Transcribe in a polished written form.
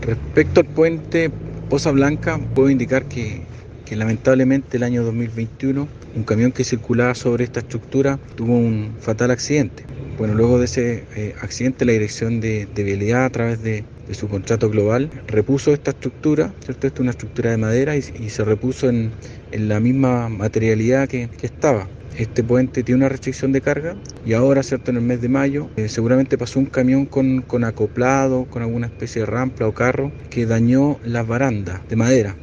Respecto al puente Poza Blanca, puedo indicar que lamentablemente el año 2021 un camión que circulaba sobre esta estructura tuvo un fatal accidente. Bueno, luego de ese accidente, la Dirección de Vialidad, a través de su contrato global, repuso esta estructura, ¿cierto? Esta es una estructura de madera y se repuso en la misma materialidad que estaba. Este puente tiene una restricción de carga y ahora, ¿cierto? En el mes de mayo, seguramente pasó un camión con acoplado, con alguna especie de rampa o carro que dañó las barandas de madera.